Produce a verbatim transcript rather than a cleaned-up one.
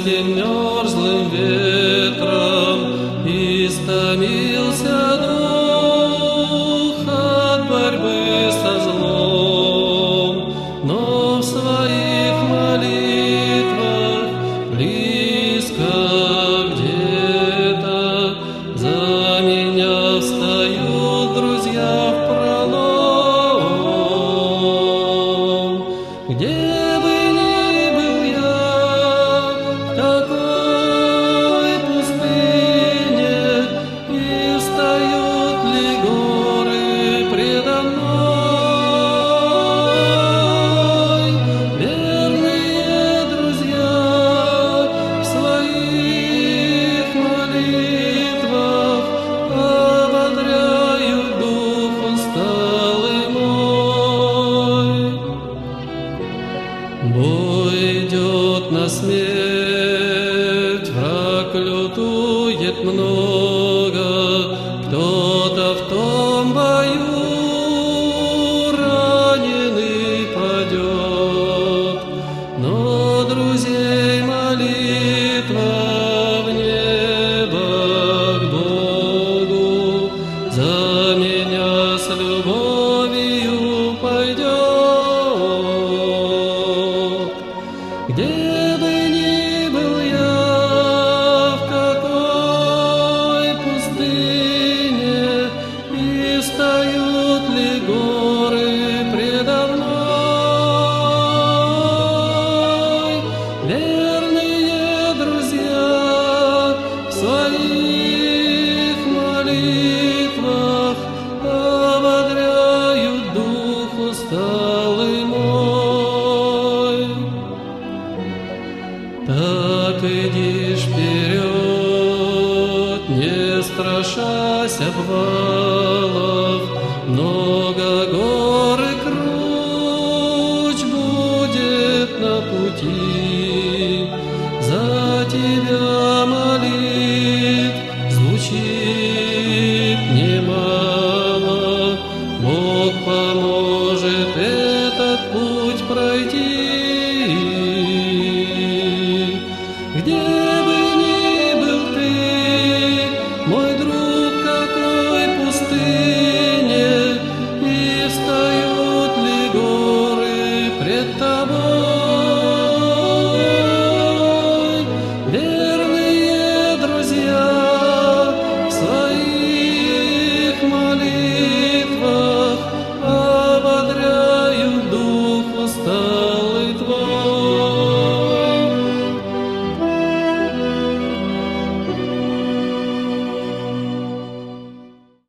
резким мерзлым ветром истомился дух от борьбы со злом, но в своих молитвах близко где-то за меня встают друзья впролом. Где бы ни был я, в какой пустыне, и встают ли горы предо мной, верные друзья в своих молитвах ободряют дух усталый мой. Бой идет на смерть, враг лютует много, кто-то в том бою раненый падет, но друзей молитва в небо к Богу за меня с любовью пойдет. Где бы ни был я, в какой пустыне, и встают ли горы предо мной, верные друзья в своих молитвах ободряют дух усталый мой. Так иди вперед, не страшась обвалов, много гор и круч будет на пути. За тебя молит звучит